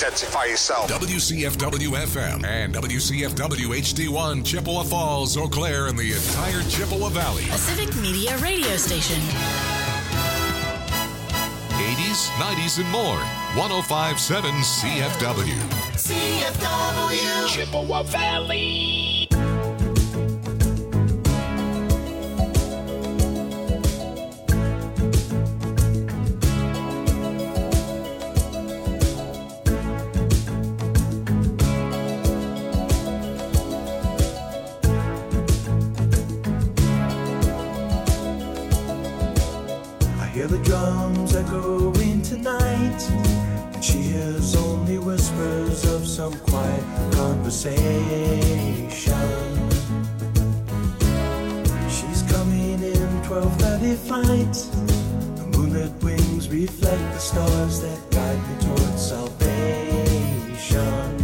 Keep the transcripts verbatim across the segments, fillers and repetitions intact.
identify yourself. W C F W F M and W C F W H D one, Chippewa Falls, Eau Claire, and the entire Chippewa Valley. A Civic Media radio station. eighties, nineties, and more. one oh five point seven C F W. C F W. Chippewa Valley. Hear the drums echoing tonight, and she hears only whispers of some quiet conversation. She's coming in twelve thirty flight. The moonlit wings reflect the stars that guide me towards salvation.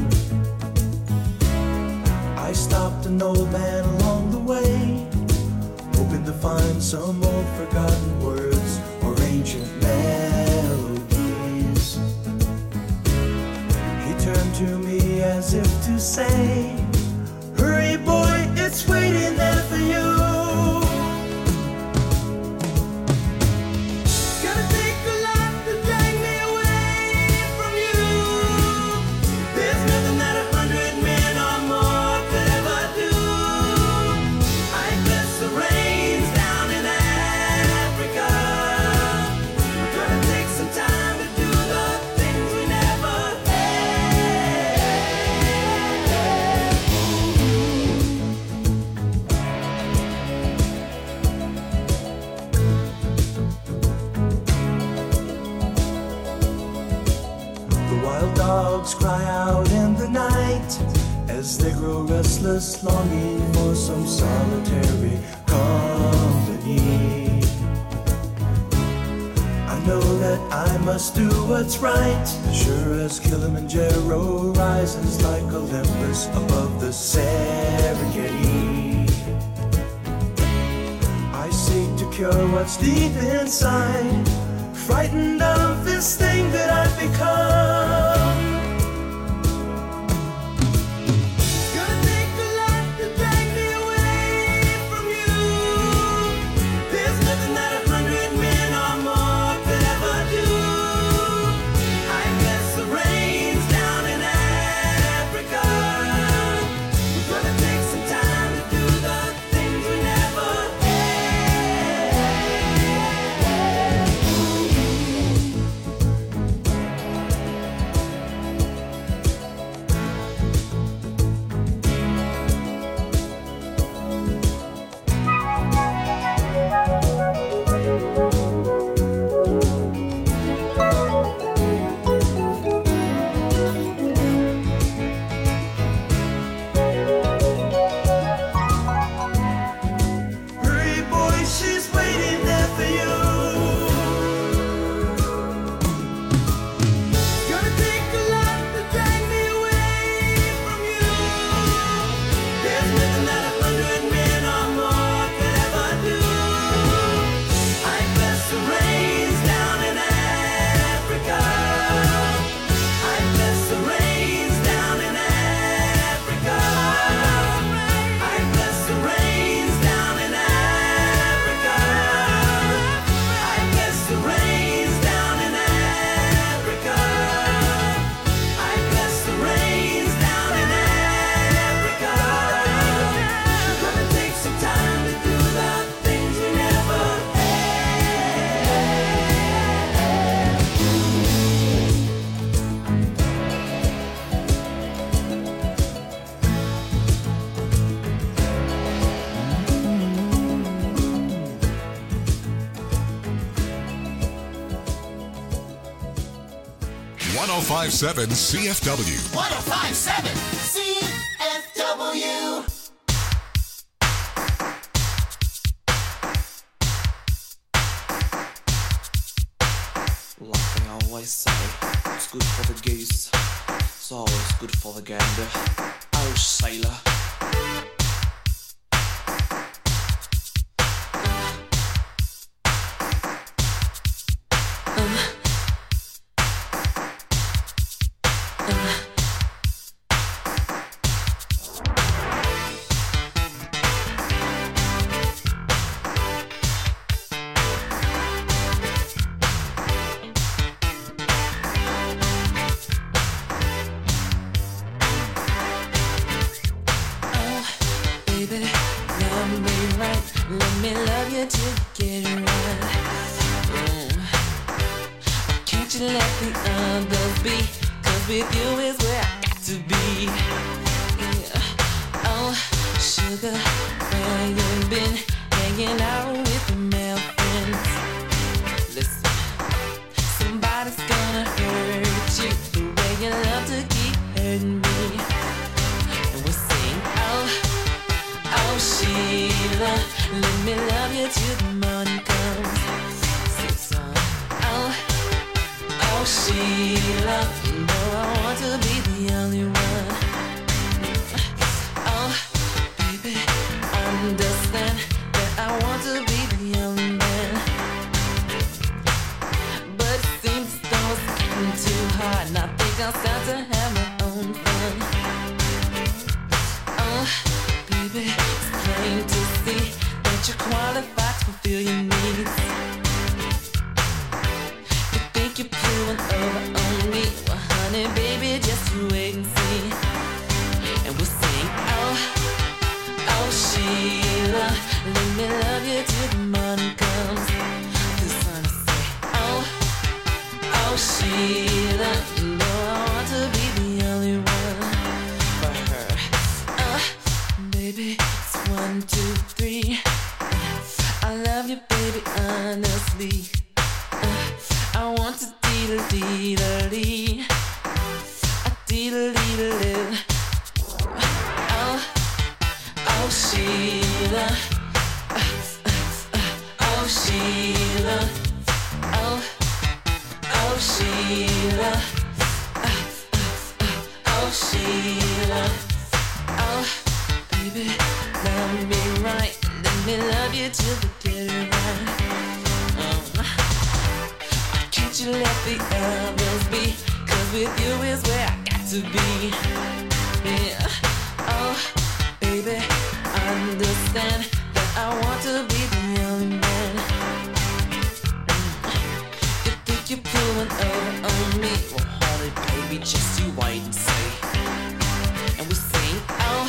I stopped an old man along the way, hoping to find some old forgotten words or ancient melodies. He turned to me as if to say, hurry boy, it's waiting there for you. Gonna take a lot to drag me away from you. There's nothing that a hundred men or more could ever do. I bless the rains down in Africa. We're gonna take some time to do the things we never The wild dogs cry out in the night as they grow restless, longing for some solitary company. I know that I must do what's right, sure as Kilimanjaro rises like Olympus above the Serengeti. I seek to cure what's deep inside, frightened of this thing that I've become. Gonna take a lot to drag me away from you. There's nothing that a hundred men or more could ever do. I bless the rains down in Africa. We're gonna take some time to do the things we never Hurry, boy, she's waiting there for you. Gonna take a lot to drag me away from you. There's nothing that a hundred men or more could ever do. I bless the rains down in Africa. I bless the rains down in Africa. I bless the rains down in Africa. I bless the rains down in Africa. I bless the rains down in Africa. We're gonna take some time to do the things we never one oh five point seven C F W. one oh five point seven C F W. Like they always say, it's good for the geese, it's always good for the gander. Irish sailor. Um, baby, love me right. Let me love you till you get it right. Mm. Can't you let the others be? Cause with you is where I got to be. Yeah. Oh, sugar, where you been? Hanging out with the male friends. Listen, somebody's gonna hurt you the way you love to keep hurting me. And we sing, oh, oh Sheila, let me love you till the morning comes. Sing song, oh, oh Sheila, you know I want to be the only one. Oh, baby, understand that I want to be the only man. But it seems as though it's getting too hard, and I think I'll start to have my own fun. Oh, baby, it's plain to see that you're qualified to fulfill your needs. You think you're pulling over on me? Well, honey, baby, just you wait and see. And we'll sing, oh, oh Sheila, let me love you till the morning comes. The sun will say, oh, oh Sheila, you know I want to be the only one for her. Uh, baby, it's one, two, three. I love you, baby, honestly. Uh, I want to dee-da-dee-da-dee. A dee-da-dee-da-dee. Oh, oh Sheila. Oh Sheila, oh, oh Sheila, oh Sheila, oh baby, love me right, let me love you till we get it right. Um, can't you let the others be? Cause with you is where I got to be. Yeah, oh baby, understand that I want to be the only man. You think you're pulling over on me? Well, honey, baby, just you wait and see. And we sing, oh,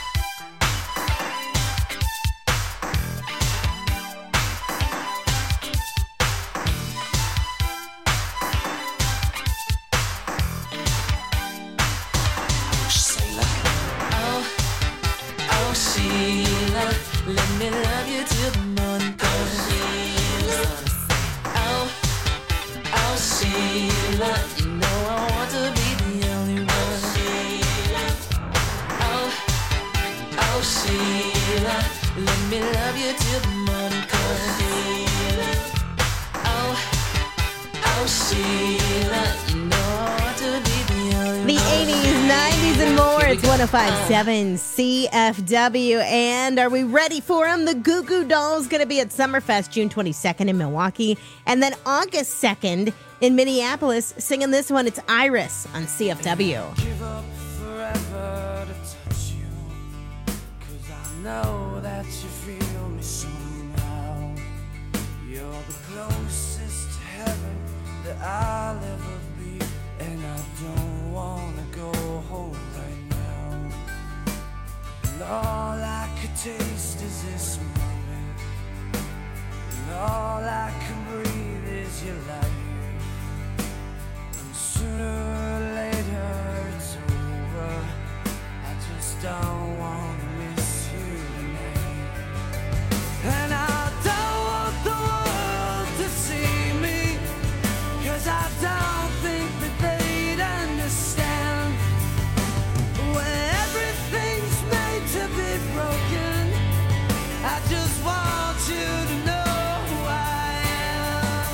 oh, oh Sheila, let me love you till the morning comes. Oh, oh Sheila, you know I want to be the only one. Oh, oh Sheila, let me love you till the morning comes. Oh, oh Sheila, you know I want to be the only one. The eighties, nineties, and more. It's one oh five point seven C F W. And are we ready for them? The Goo Goo Dolls going to be at Summerfest June twenty-second in Milwaukee. And then August second in Minneapolis, singing this one. It's Iris on C F W. Give up forever to touch you, 'cause I know that you feel me somehow. You're the closest to heaven that I'll ever be, and I don't wanna go home right now. And all I could taste is this moment, and all I can breathe is your life. And sooner or later it's over. I just don't wanna miss you tonight. And I don't want the world to see me, 'cause I don't think that they'd understand. When everything's made to be broken, I just want you to know who I am.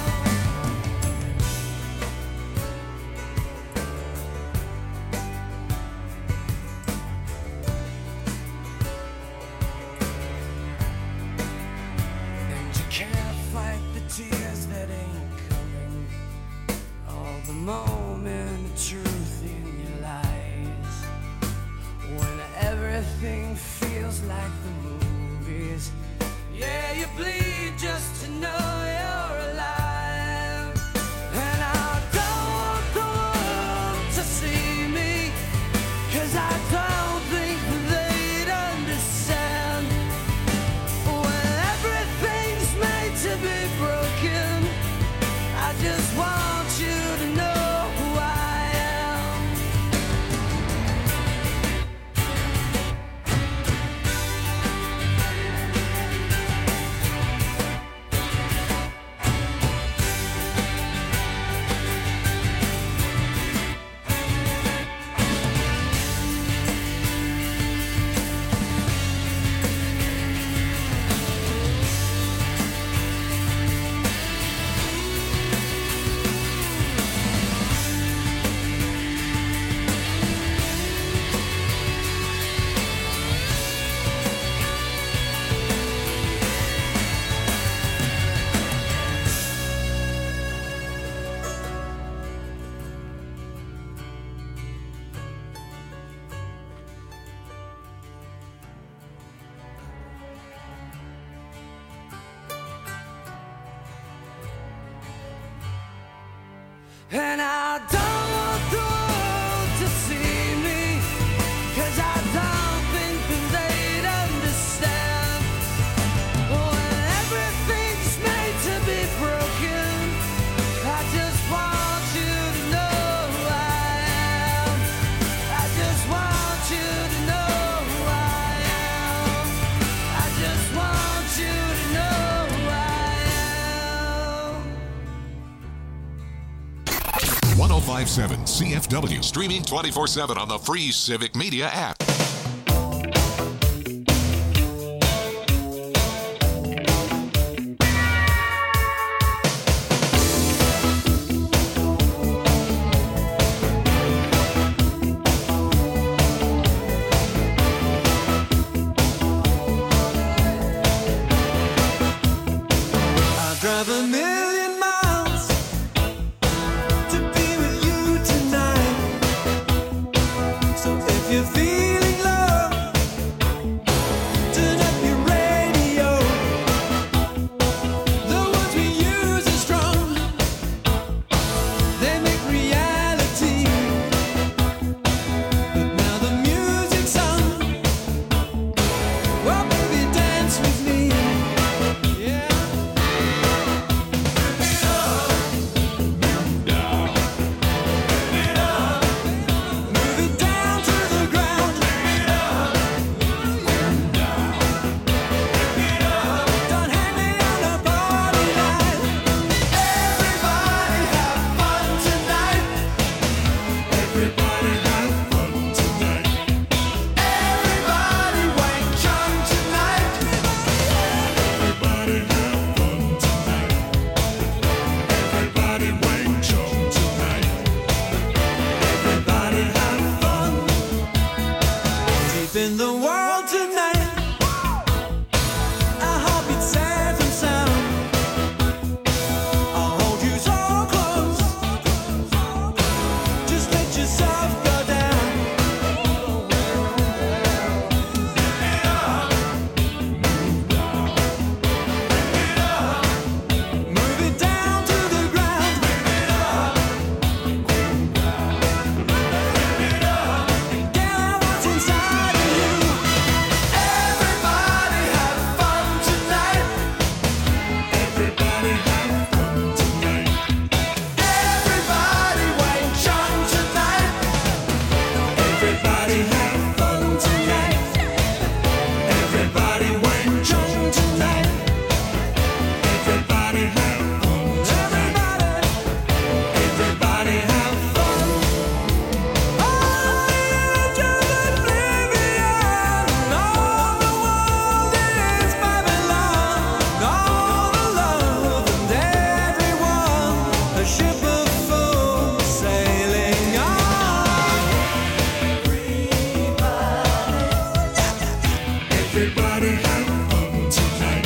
And you can't fight the tears that ain't coming, all the moment of truth in your lies. When everything feels like the movies, yeah, you bleed just to know you're alive. And I don't want the world to see me, 'cause I don't think they'd understand. And I don't want the world to see me, 'cause I don't think that they'd understand. When everything's made to be broken, I just want you to know who I am. I just want you to know who I am. I just want you to know who I am. one oh five point seven C F W, streaming twenty-four seven on the free Civic Media app. I drive a million miles to be with you tonight. So if you're feeling low, turn up your radio. The words we use are strong, they make reality. But now the music's on, well baby dance with me. Yeah. Move it down to the ground. Don't hang me on a party line. Everybody have fun tonight. Everybody have fun tonight. Everybody wake John tonight. Everybody have fun tonight. Everybody wake John tonight. Everybody have fun. Deep in the world tonight, our heartbeat safe and sound. I'll hold you so close, just let yourself go down. Move it down to the ground. Get out what's inside of you. Everybody have fun tonight. Everybody have fun tonight. Everybody wake John tonight. Everybody have fun tonight. Everybody wake John tonight. Everybody have fun tonight. Everybody, everybody have fun. Oh, the edge of oblivion. All the world is Babylon. All the love and everyone, a ship of fools sailing on. Everybody have fun tonight.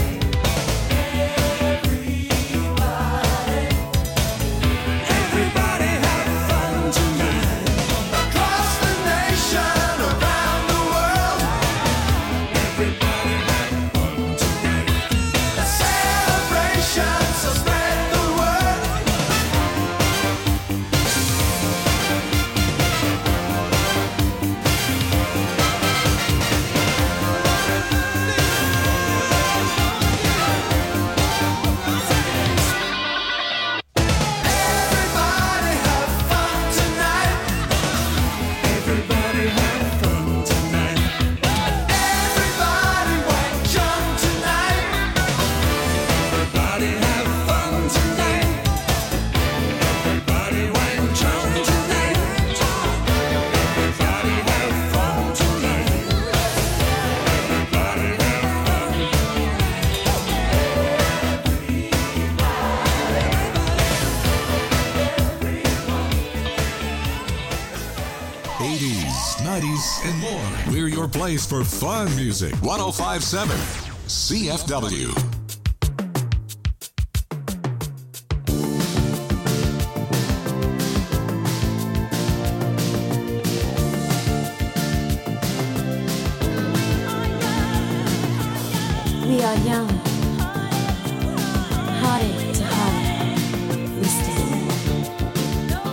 Everybody have fun tonight. Across the nation, around the world. Everybody have fun tonight. A celebration, so spread the word. Everybody have fun tonight. Everybody have fun tonight. Everybody wake John tonight. Everybody have fun tonight. Everybody wake John tonight. Everybody have fun tonight. Everybody have fun. eighties, nineties, and more. We're your place for fun music. one oh five point seven C F W. We are young, hearted to heart. We stand.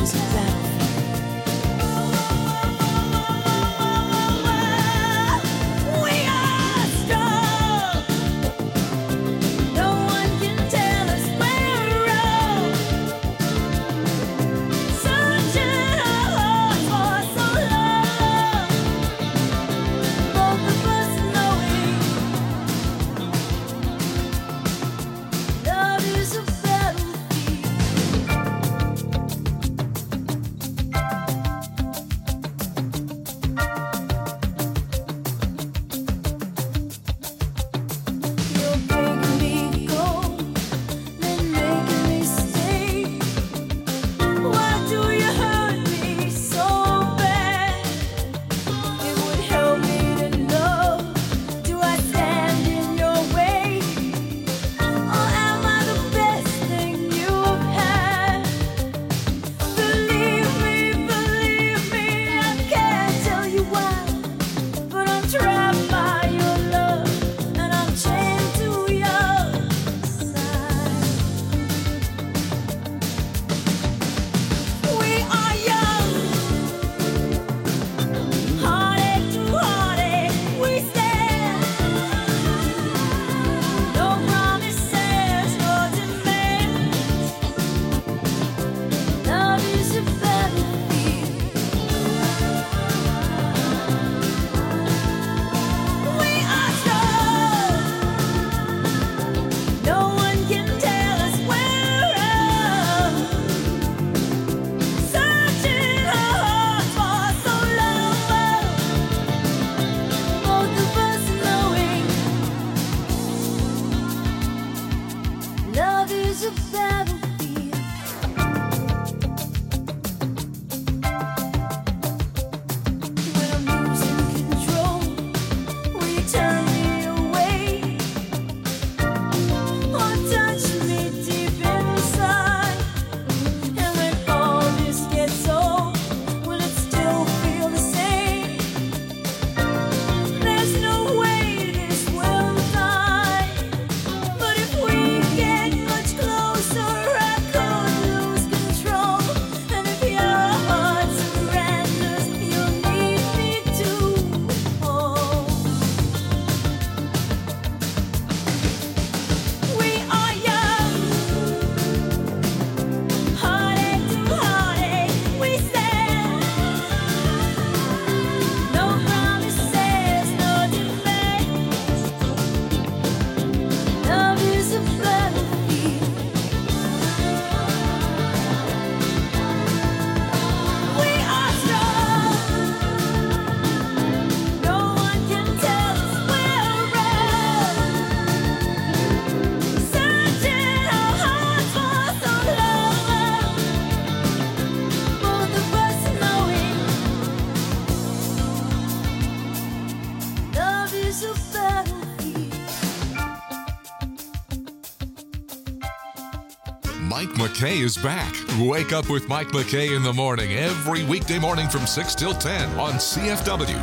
Mike McKay is back. Wake up with Mike McKay in the morning every weekday morning from six till ten on C F W.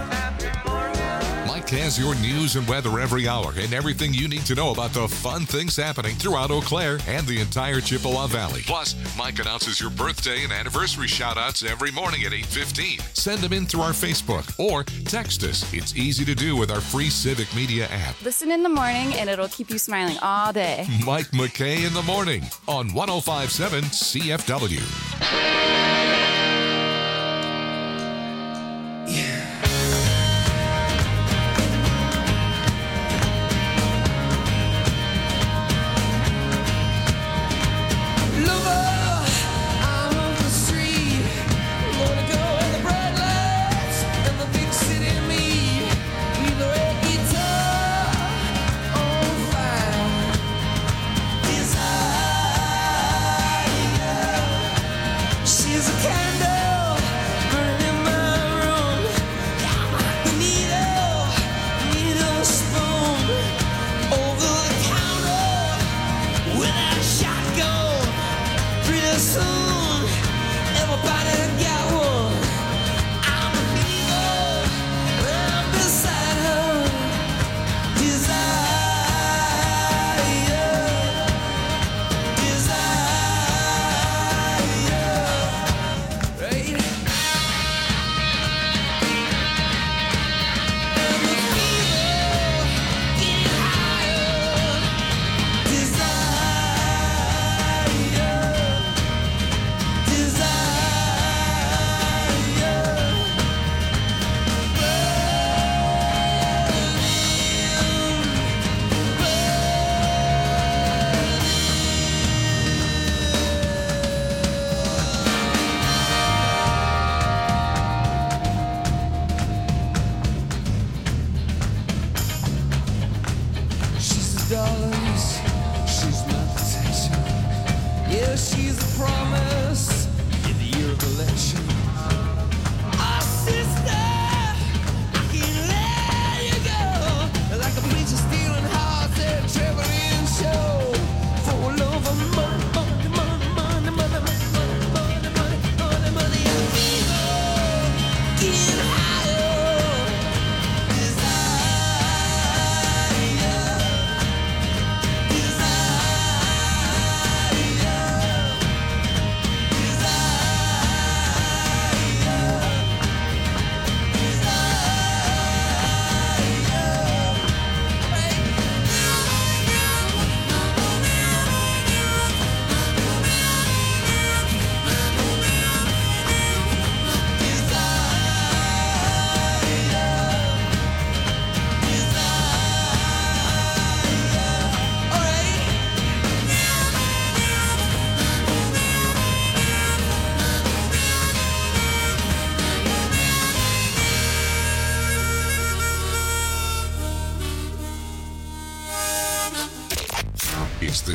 Mike has your news and weather every hour and everything you need to know about the fun things happening throughout Eau Claire and the entire Chippewa Valley. Plus, Mike announces your birthday and anniversary shout-outs every morning at eight fifteen. Send them in through our Facebook or text us. It's easy to do with our free Civic Media app. Listen in the morning and it'll keep you smiling all day. Mike McKay in the morning on one oh five point seven C F W.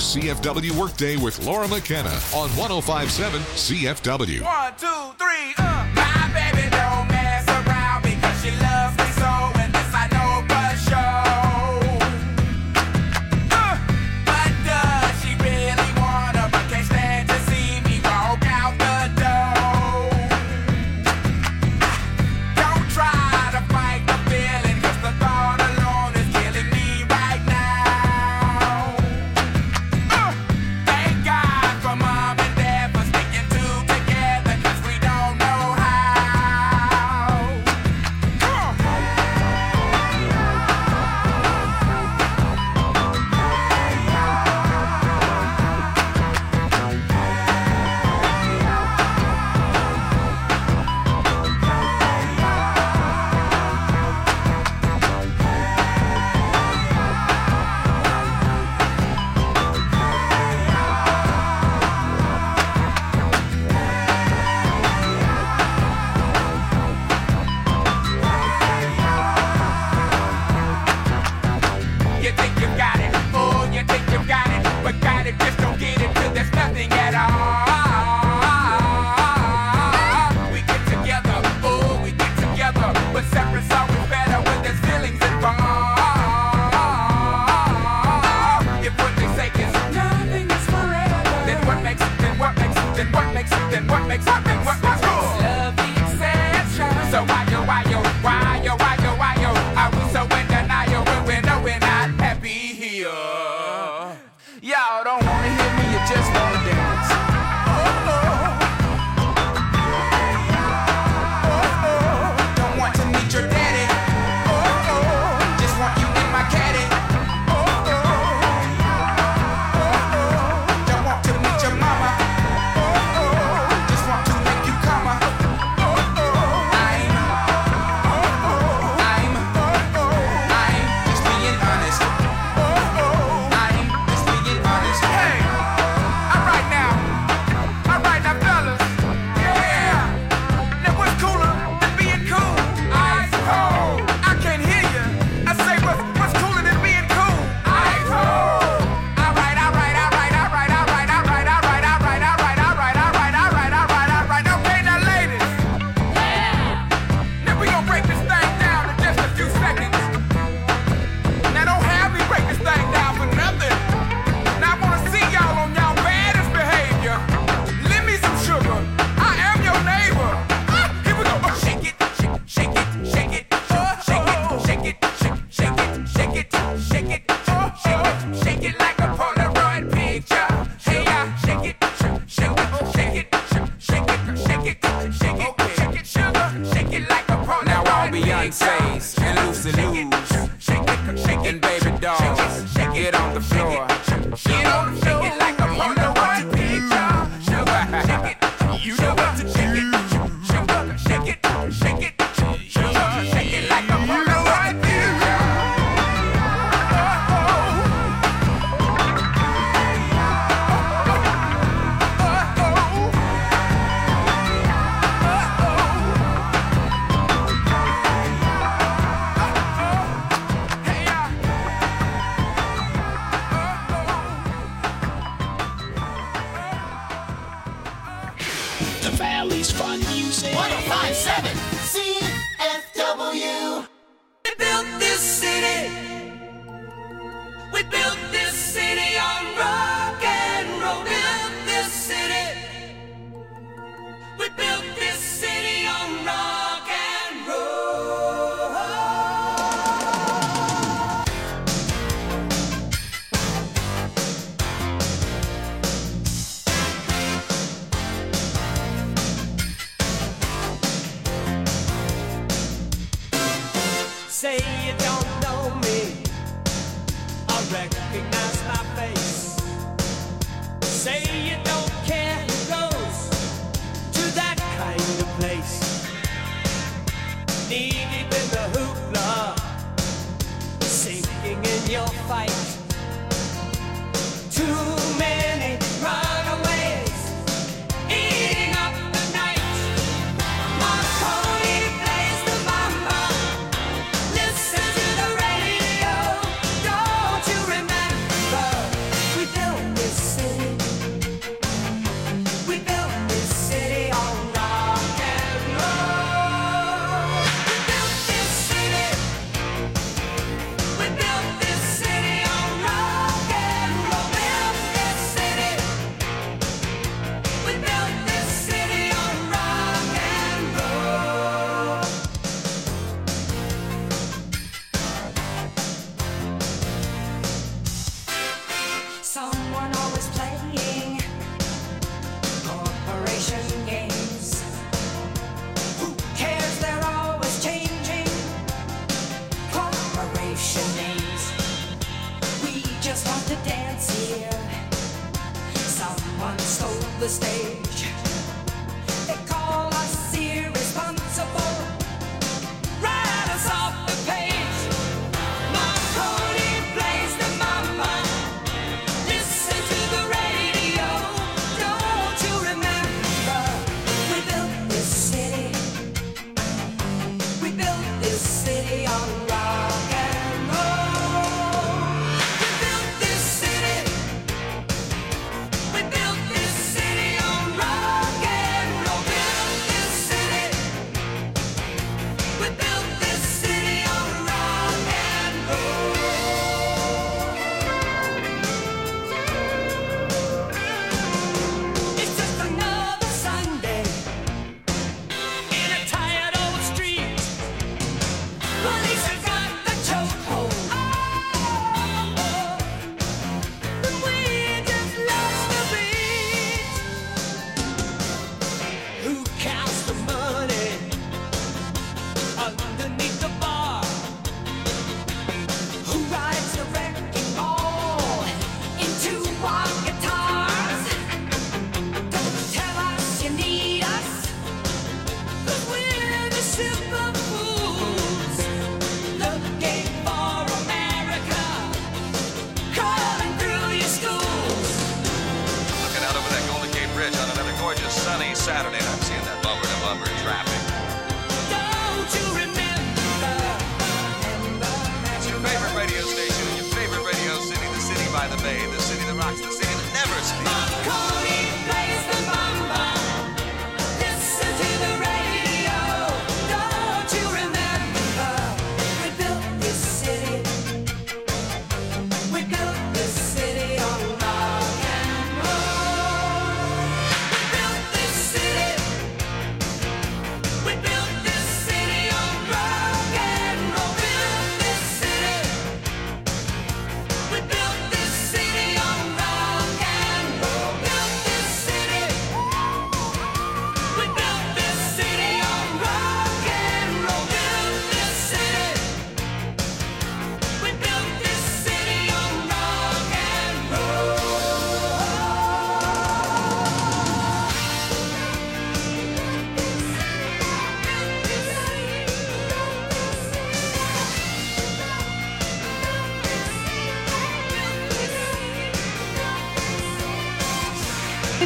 C F W Workday with Laura McKenna on one oh five point seven C F W. One, two, three, uh. My baby don't mess around because she loves me so, and this I know for sure. Uh, but does she really wanna, but can't stand to see me walk out the door? Don't try to fight the feeling, cause the thought alone is killing me right now. Uh, thank God for mom and dad for sticking two together, cause we don't know how. Come on. You think you got it, oh, you think you got it, but got it, just don't get it till there's nothing at all. We get together, oh, we get together, but separate's always better when there's feelings involved. If what they say is nothing is forever, then what makes, then what makes, then what makes, then what makes, what makes, what makes love the exception? So why yo, why yo, why yo, why yo, why yo, are we so in denial when we know we're not happy here? Y'all don't wanna hear me, you just wanna dance. Oh, oh. Oh, oh. Don't want to meet your daddy. Oh, oh. Just want you in my caddy. Oh, oh. Oh, oh. Don't want to meet your mama. Oh, oh. Just want to make you come. Oh, oh. I'm, oh, oh. I'm, oh, oh. I'm just being honest. Oh, oh. I'm just being honest. Hey, all right now, all right now, fellas. Yeah. Now what's cooler than being cool? Ice cold. I can't hear you. I say what's what's cooler than being cool? Ice cold. All right, all right, all right, all right, all right, all right, all right, all right, all right, all right, all right, all right, all right, all right. Okay, now ladies. Now we gonna break this thing down in just a few seconds. Now don't have me break this thing down for nothing. Now I wanna see y'all on y'all baddest behavior. Lend me some sugar. I am your neighbor. Ah, here we go. Oh, shake it, shake, shake it, shake it, oh, shake it, shake it, shake, shake it, shake it, shake it, oh, shake it, shake it like a Polaroid picture. Hey, yeah, shake it, shake it, shake it, shake it, shake it, shake it, shake it, sugar, shake it like a Polaroid. Now all Beyonce's and Lucy Lou's and Baby Dolls, get on the floor. Get on the floor. Shake it like a Polaroid picture. Sugar, shake it. You know what to shake it. Sugar, shake it, shake it. Sugar, shake it like a Polaroid picture. The Valley's fun music. one oh five point seven C F W. We built this city. We built this city on rock and roll. Built this city. We built this city on rock and roll. Say you don't know me, I recognize my face. Say you don't care who goes to that kind of place. Knee deep in the hoopla, sinking in your fight. Too many runaways, eating up the night. Marconi plays the mama. Listen to the radio. Don't you remember? We built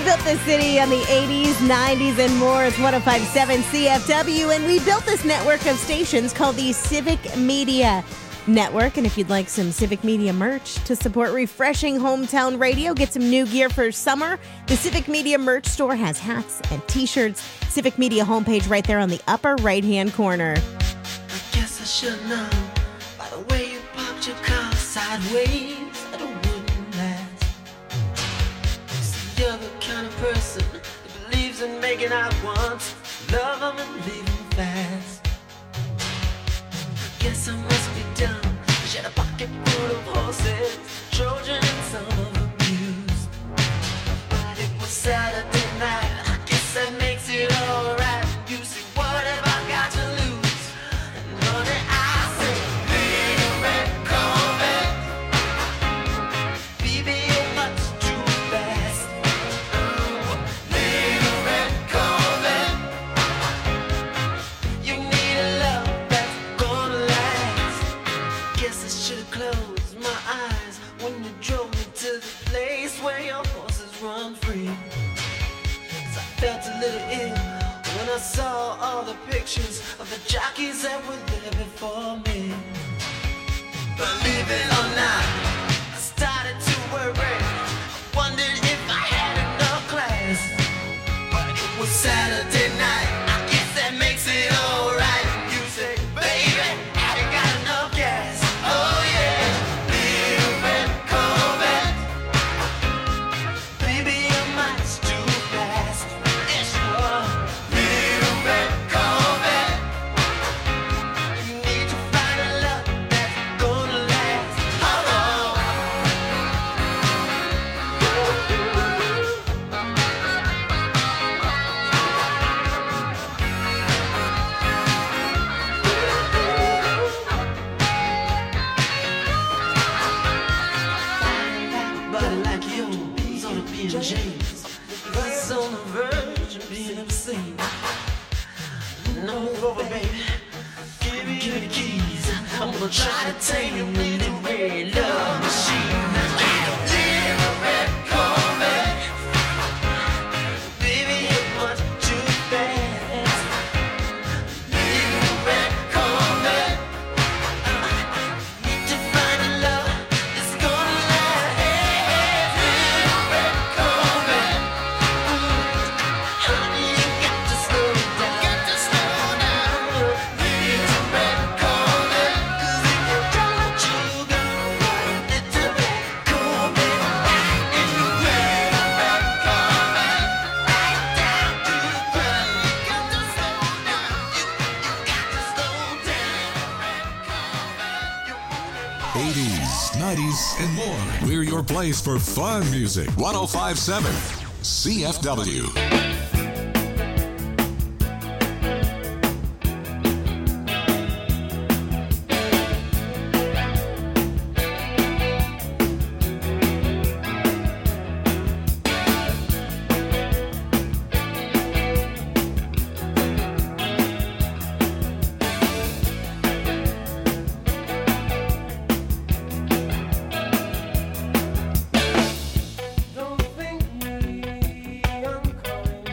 built this city on the eighties, nineties, and more. It's one oh five point seven C F W, and we built this network of stations called the Civic Media Network. And if you'd like some Civic Media merch to support refreshing hometown radio, get some new gear for summer, the Civic Media merch store has hats and t-shirts. Civic Media homepage right there on the upper right-hand corner. I guess I should know by the way you parked your car sideways that it wouldn't last. See, you're the kind of person that believes in making out once, love them and leave them fast. I guess I must be dumb. She had a pocket full of horses, Trojan and some of them used. But it was Saturday night. I guess that makes it alright. You see, what have I got to lose? And honey, I say, little red Corvette, baby, you're much too fast. Little red Corvette, you need a love that's gonna last. Guess I should've closed my eyes when you drove me to the place where your horses run free. 'Cause I felt a little ill when I saw all the pictures of the jockeys that were there before me. Believe it or not, I started to worry. I wondered if I had enough class. But it was Saturday night. I guess that makes it alright. You say, baby, have you got enough gas? Oh yeah, little red Corvette, baby, you're much too fast. Yeah, sure. Little red Corvette, you need to find a love that's gonna last. Oh, body like yours ought to be in chains. It's on the verge of being obscene. No, over, baby. Give me, give me the keys. I'm gonna try to tame you with the red love machine. Little red Corvette, baby, you're much too fast. Little red Corvette, need to find a love that's gonna last. Little red Corvette, honey, you got to slow down. Got to slow down. Little red Corvette, 'cause if you don't, you go right. Little red Corvette, and you red red Corvette, right down to the ground. You got to slow down. You, you got to slow down. eighties, nineties, and more. We're your place for fun music. one oh five point seven C F W. Don't think me unkind.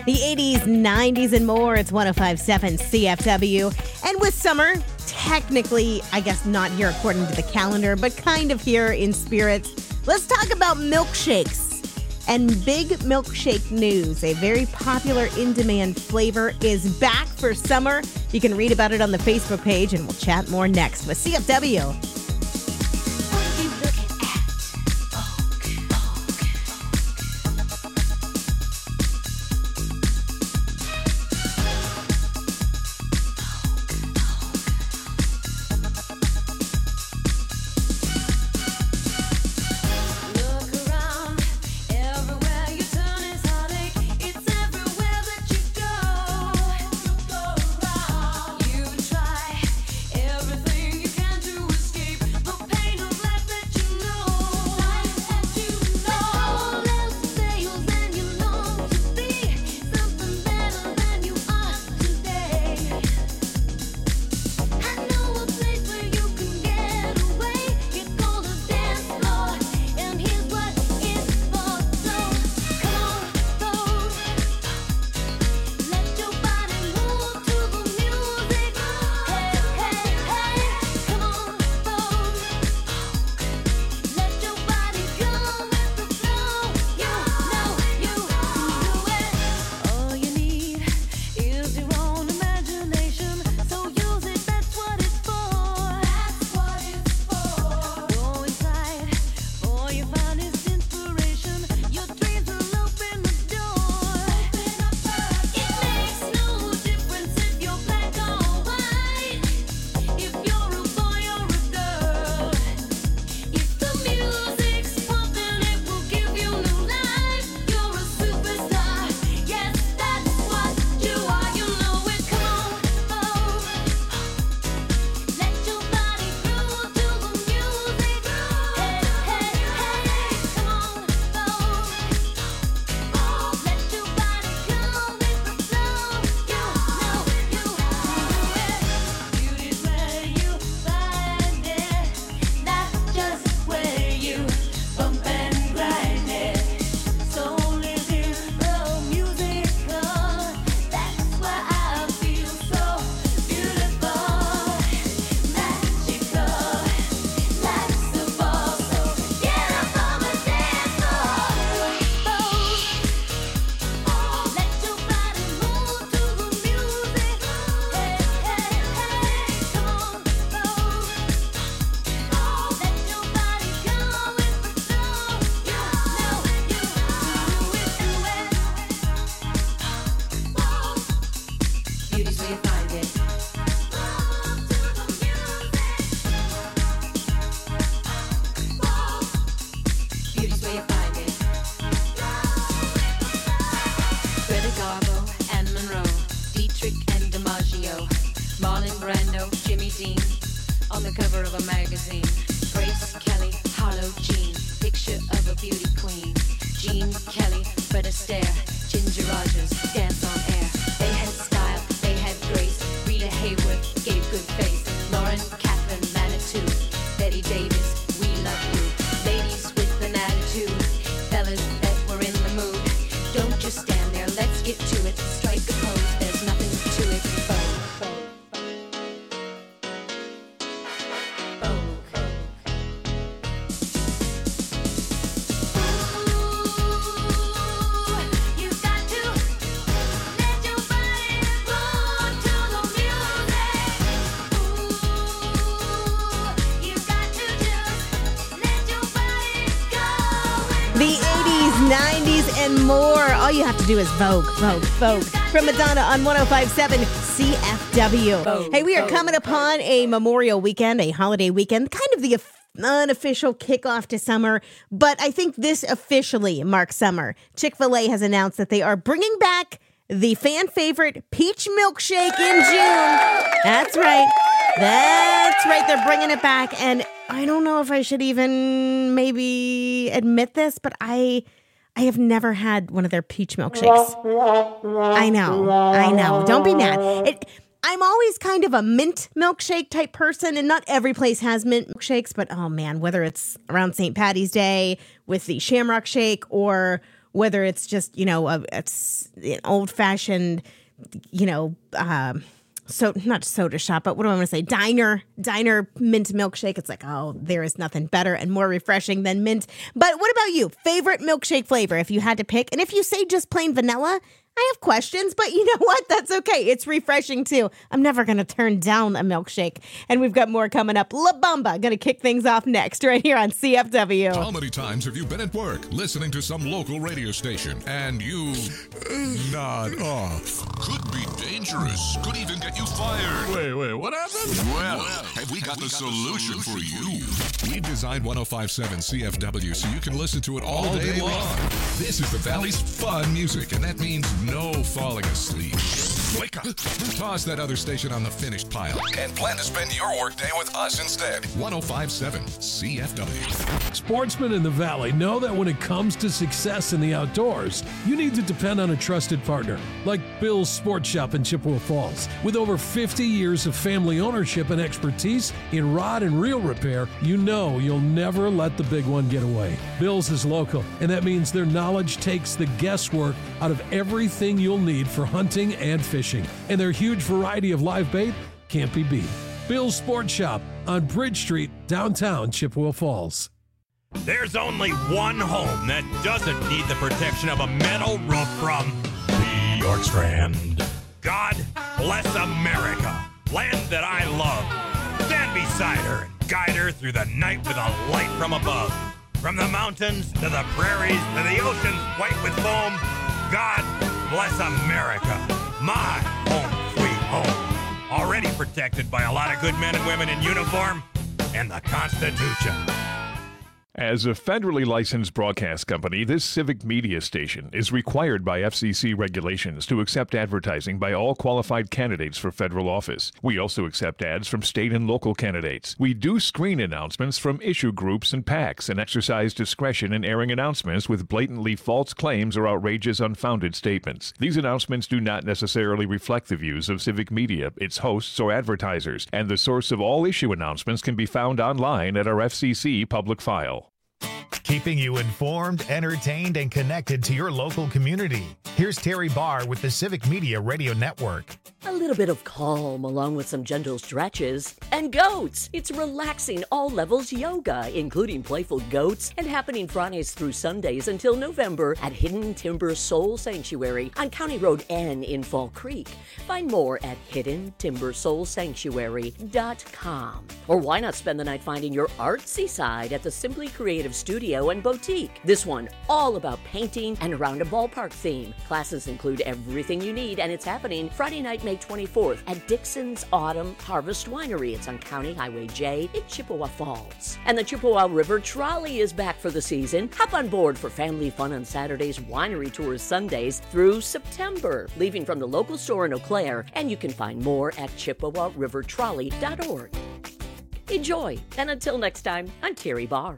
The eighties, nineties, and more. It's one oh five point seven C F W. And with summer, technically, I guess not here according to the calendar, but kind of here in spirit, let's talk about milkshakes. And big milkshake news. A very popular in-demand flavor is back for summer. You can read about it on the Facebook page, and we'll chat more next with C F W. On the cover of a magazine, Grace Kelly, Harlow Jean, picture of a beauty queen. Jean Kelly, Fred Astaire, Ginger Rogers, dance on air. They had style, they had grace. Rita Hayworth gave good face. Lauren Catherine Manitou, Betty Davis, we love you. Ladies with an attitude, fellas that were in the mood. Don't just stand there, let's get to it. Strike a pose, there's nothing to it. Vogue, vogue. The eighties, nineties, and more. All you have to do is Vogue, Vogue, Vogue. From Madonna on one oh five point seven C F W. Vogue, Hey, we are Vogue. coming upon a Memorial weekend, a holiday weekend, kind of the unofficial kickoff to summer, but I think this officially marks summer. Chick-fil-A has announced that they are bringing back the fan favorite peach milkshake in June. That's right. That's right. They're bringing it back. And I don't know if I should even maybe admit this, but I I have never had one of their peach milkshakes. I know. I know. Don't be mad. It, I'm always kind of a mint milkshake type person, and not every place has mint milkshakes, but oh man, whether it's around Saint Patty's Day with the Shamrock Shake or whether it's just, you know, a, it's an old-fashioned, you know, um, so not soda shop, but what do I want to say? Diner, diner mint milkshake. It's like, oh, there is nothing better and more refreshing than mint. But what about you? Favorite milkshake flavor if you had to pick? And if you say just plain vanilla, I have questions, but you know what? That's okay. It's refreshing too. I'm never going to turn down a milkshake. And we've got more coming up. La Bamba going to kick things off next right here on C F W. How many times have you been at work listening to some local radio station and you nod off? Could be dangerous. Could even get you fired. Wait, wait, what happened? Well, have we got the solution for you? We designed one oh five point seven C F W so you can listen to it all day long. This is the Valley's fun music, and that means no falling asleep. Wake up. Toss that other station on the finished pile and plan to spend your workday with us instead. one oh five point seven C F W. Sportsmen in the Valley know that when it comes to success in the outdoors, you need to depend on a trusted partner like Bill's Sports Shop in Chippewa Falls. With over fifty years of family ownership and expertise in rod and reel repair, you know you'll never let the big one get away. Bill's is local, and that means their knowledge takes the guesswork out of everything you'll need for hunting and fishing. And their huge variety of live bait can't be beat. Bill's Sports Shop on Bridge Street, downtown Chippewa Falls. There's only one home that doesn't need the protection of a metal roof from the York Strand. God bless America, land that I love. Stand beside her and guide her through the night with a light from above. From the mountains to the prairies to the oceans white with foam, God bless America, my home sweet home. Already protected by a lot of good men and women in uniform and the Constitution. As a federally licensed broadcast company, this civic media station is required by F C C regulations to accept advertising by all qualified candidates for federal office. We also accept ads from state and local candidates. We do screen announcements from issue groups and PACs and exercise discretion in airing announcements with blatantly false claims or outrageous, unfounded statements. These announcements do not necessarily reflect the views of civic media, its hosts, or advertisers, and the source of all issue announcements can be found online at our F C C public file. Keeping you informed, entertained, and connected to your local community. Here's Terry Barr with the Civic Media Radio Network. A little bit of calm along with some gentle stretches. And goats! It's relaxing all levels yoga, including playful goats, and happening Fridays through Sundays until November at Hidden Timber Soul Sanctuary on County Road N in Fall Creek. Find more at hidden timber soul sanctuary dot com. Or why not spend the night finding your artsy side at the Simply Creative Studio and Boutique. This one all about painting and around a ballpark theme. Classes include everything you need, and it's happening Friday night, May twenty-fourth at Dixon's Autumn Harvest Winery. It's on County Highway J in Chippewa Falls. And the Chippewa River Trolley is back for the season. Hop on board for family fun on Saturdays, winery tours Sundays through September, leaving from the local store in Eau Claire, and you can find more at chippewa river trolley dot org. Enjoy, and until next time, I'm Terry Barr.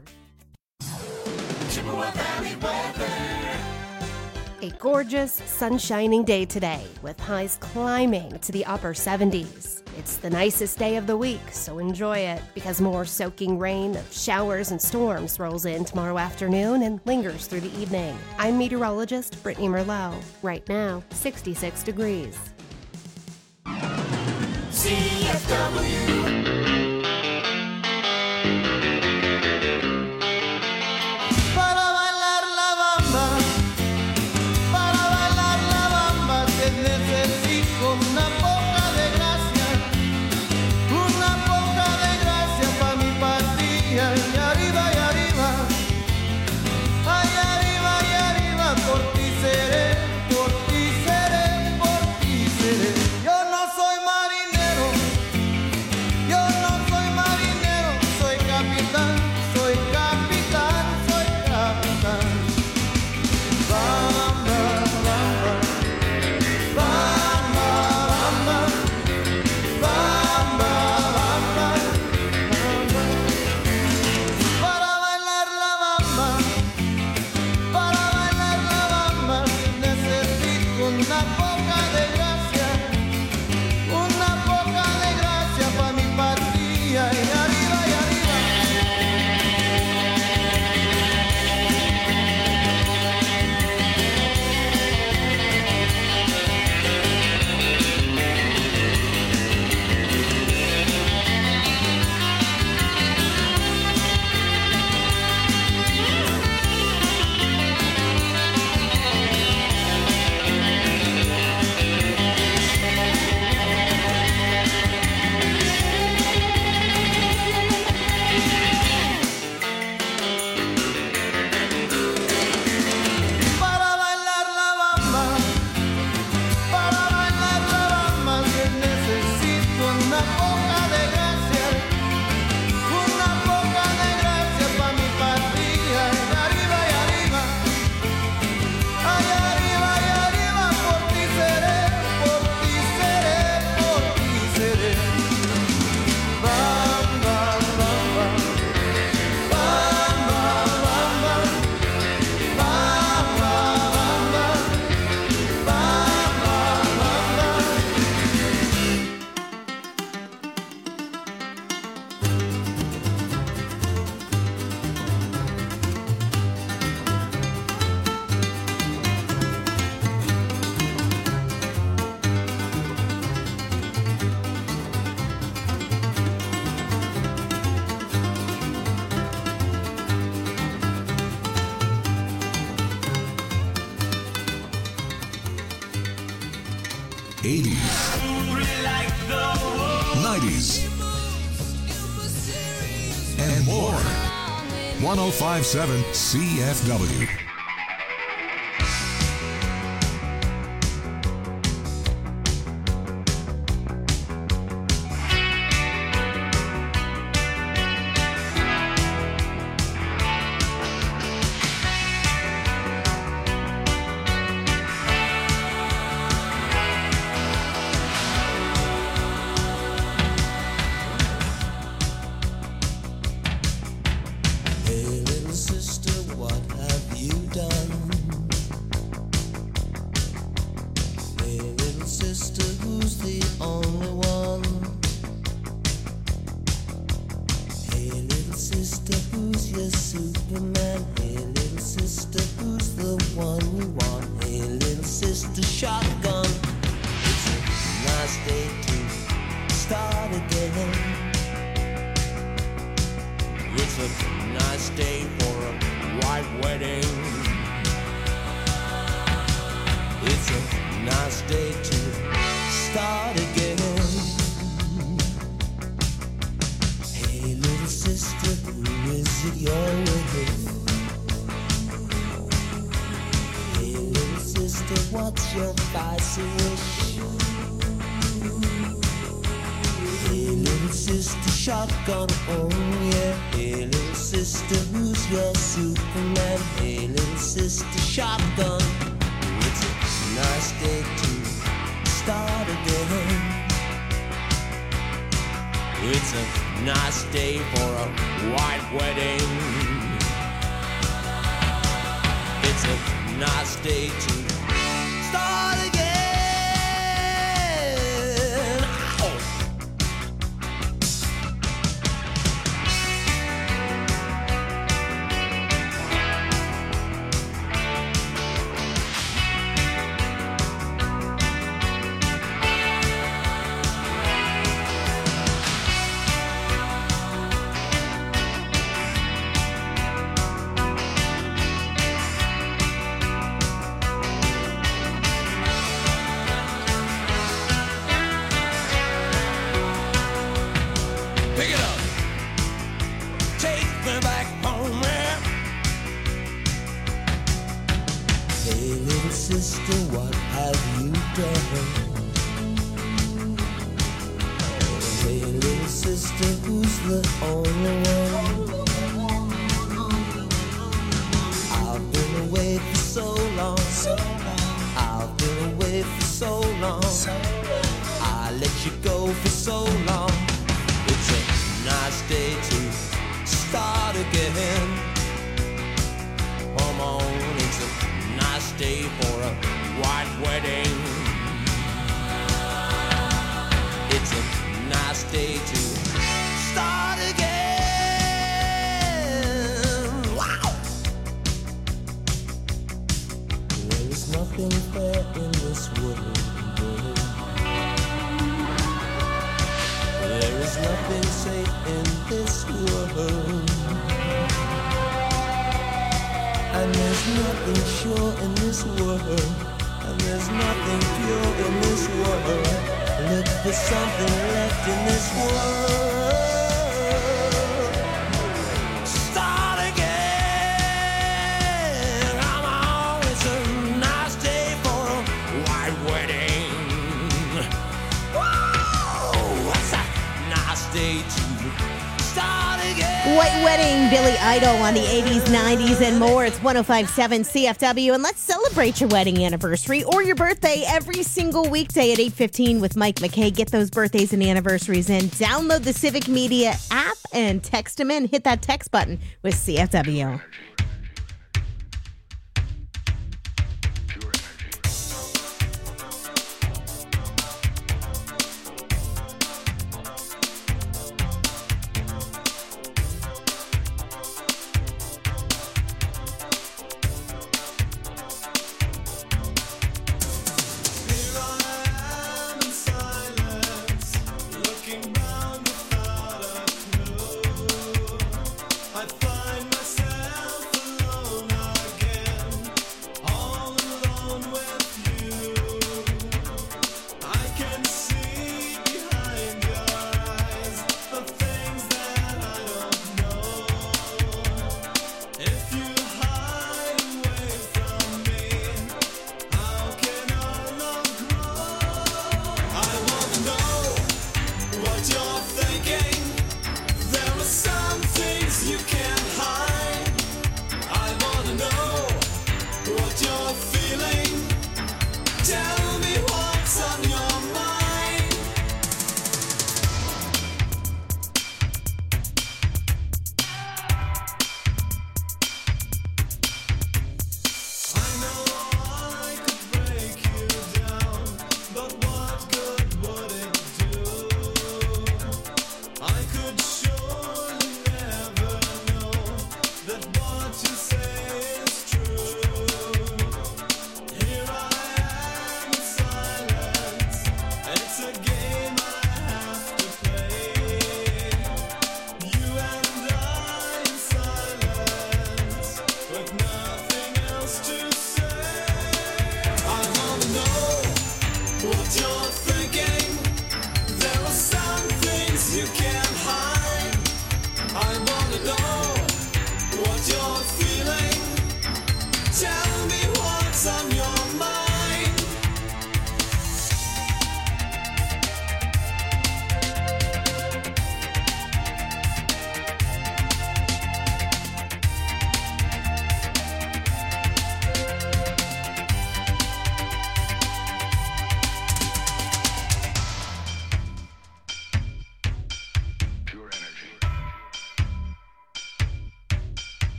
Chippewa Valley weather. A gorgeous, sun-shining day today, with highs climbing to the upper seventies. It's the nicest day of the week, so enjoy it, because more soaking rain, showers, and storms rolls in tomorrow afternoon and lingers through the evening. I'm meteorologist Brittany Merlot. Right now, sixty-six degrees. C F W. Yo no soy marinero, eighties, nineties, and more. one oh five point seven C F W. Shotgun, oh yeah. Hey little sister, who's your Superman? Hey little sister, shotgun. It's a nice day to start again. It's a nice day for a white wedding. It's a nice day to start again. White Wedding, Billy Idol on the eighties, nineties, and more. It's one oh five point seven C F W, and let's celebrate your wedding anniversary or your birthday every single weekday at eight fifteen with Mike McKay. Get those birthdays and anniversaries in. Download the Civic Media app and text them in. Hit that text button with C F W.